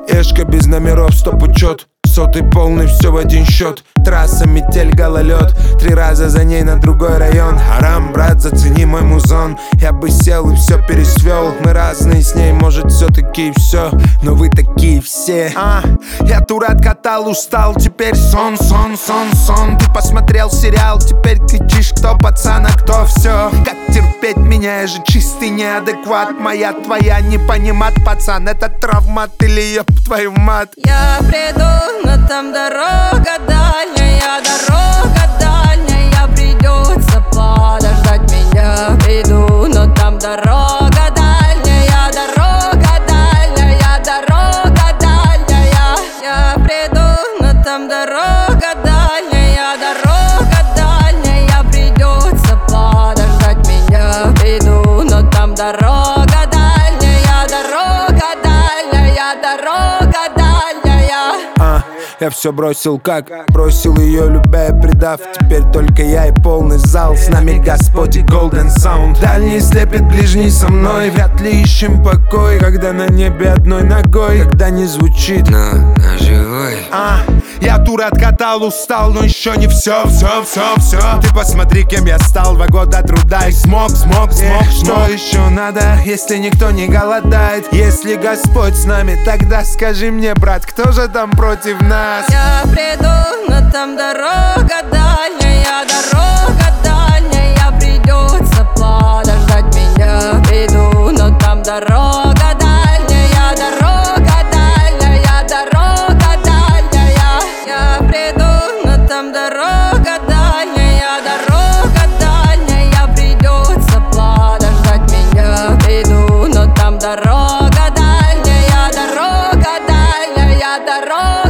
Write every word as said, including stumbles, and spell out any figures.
Эшка без номеров, стоп учет. Сотый полный, все в один счет. Трасса, метель, гололед. Три раза за ней на другой район. Харам, брат, зацени мой музон. Я бы сел и все пересвел. Мы разные с ней, может все-таки и все. Но вы такие все. а, Я тур откатал, устал. Теперь сон, сон, сон, сон. Ты посмотрел сериал, теперь кричишь, кто пацан, а кто все. Как терпеть меня, я же чистый неадекват. Моя, твоя, не понимат, пацан. Это травмат или ёб твою мать. Я приду, но там дорога дальняя, дорога дальняя. Придется подождать меня. Приду, но там дорога дальняя, дорога дальняя, дорога дальняя. Я приду, но там дорога дальняя, дорога дальняя. Придется подождать меня. Приду, но там дорога дальняя, дорога дальняя, дорога дальняя. А, я все бросил как бросил ее, любя и предав. Теперь только я и полный зал. С нами Господь и Golden Sound. Дальний слепит, ближний со мной. Вряд ли ищем покой, когда на небе одной ногой. Когда не звучит, но на живой. а, я тур откатал, устал, но еще не все, все, все, все. Ты посмотри, кем я стал, два года труда и смог, смог, смог. Эх, что еще надо, если никто не голодает? Если Господь с нами, тогда скажи мне, брат, кто же там против нас? Я приду, но там дорога дальняя, дорога дальняя. Придется подождать меня. Приду, но там дорога дальняя, дорога дальняя, дорога дальняя. Я приду, но там дорога дальняя, дорога дальняя. Придется подождать меня. Приду, но там дорога дальняя, дорога дальняя, дорога.